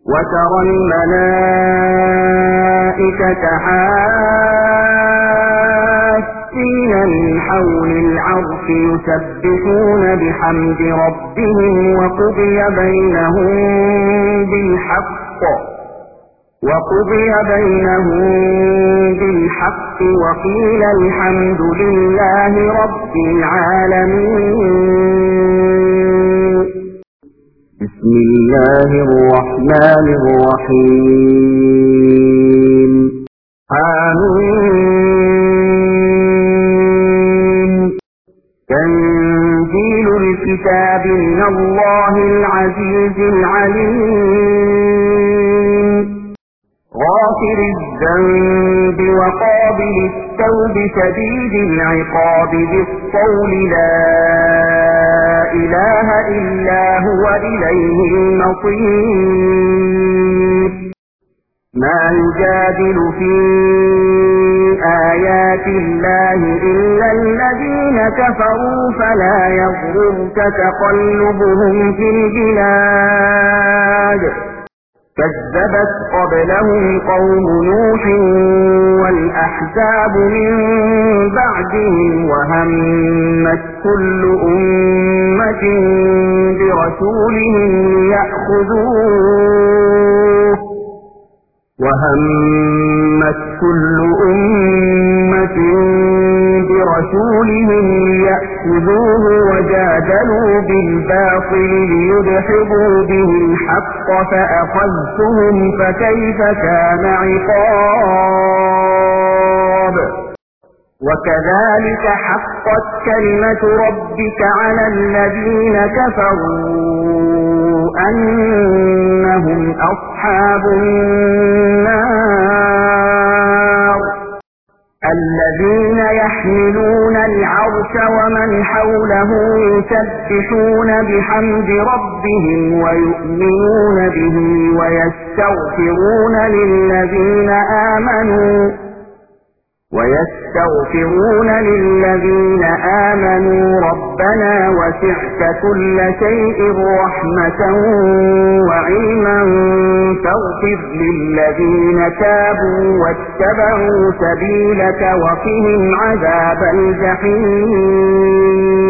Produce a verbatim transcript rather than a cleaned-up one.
وترى الملائكة حافين من حول العرش يسبحون بحمد ربهم وقضي بينهم بالحق وقضي بينهم بالحق وقيل الحمد لله رب العالمين. بسم الله الرحمن الرحيم. آمين. تنزيل الكتاب من الله العزيز العليم. غافر الذنب وقابل التوب شديد العقاب ذي الطول لا إله إلا هو إليه المصير. ما يجادل في آيات الله إلا الذين كفروا فلا يغررك تقلبهم في البلاد. كذبت قبلهم قوم نوح والأحزاب من بعدهم وهمت كل أمة برسولهم ليأخذوه وهمت كل أمة برسولهم ليأخذوه وجادلوا بالباطل ليدحضوا به الحق فأخذتهم فكيف كان عقاب. وكذلك حقت كلمة ربك على الذين كفروا أنهم أصحاب النار. الذين يحملون العرش ومن حوله يسبحون بحمد ربهم ويؤمنون به ويستغفرون للذين آمنوا ويستغفرون للذين آمنوا ربنا وسعت كل شيء رحمة وعلما فاغفر للذين تابوا واتبعوا سبيلك وقهم عذاب الجحيم.